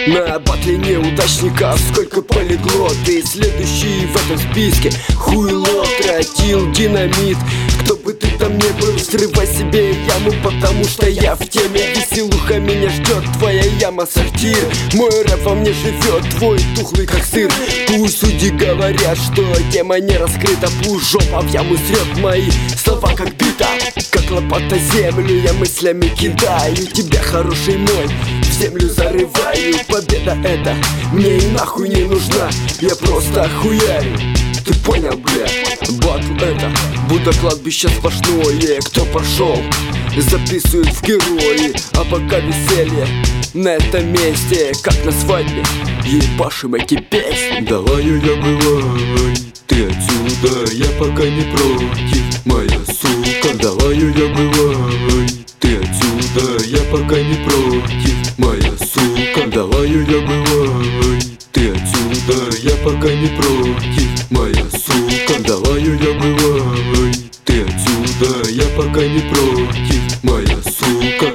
На батле неудачников сколько полегло. Ты следующий в этом списке. Хуйло, тротил, динамит. Кто бы ты там не был, срывай себе яму, потому что я в теме. Веселуха меня ждет, твоя яма сортир. Мой рэп во мне живет, твой тухлый как сыр. Пусть судьи говорят, что тема не раскрыта. Пусть жопа в яму срет мои слова как бита. Как лопата землю я мыслями кидаю. Тебя хороший мой в землю зарываю. Победа эта мне и нахуй не нужна. Я просто охуяю. Ты понял, бля? Батл это будто кладбище сплошное. Кто пошел, записывают в герои. А пока веселье на этом месте, как на свадьбе, ебашим эти песни. Давай, я бывай, ты отсюда, я пока не против, моя сука. Давай, я бывай, ты отсюда, я пока не против, моя сука. Давай, я бывай, ты отсюда, я пока не против, моя сука. Давай, я бывай, ты отсюда, я пока не против, моя сука.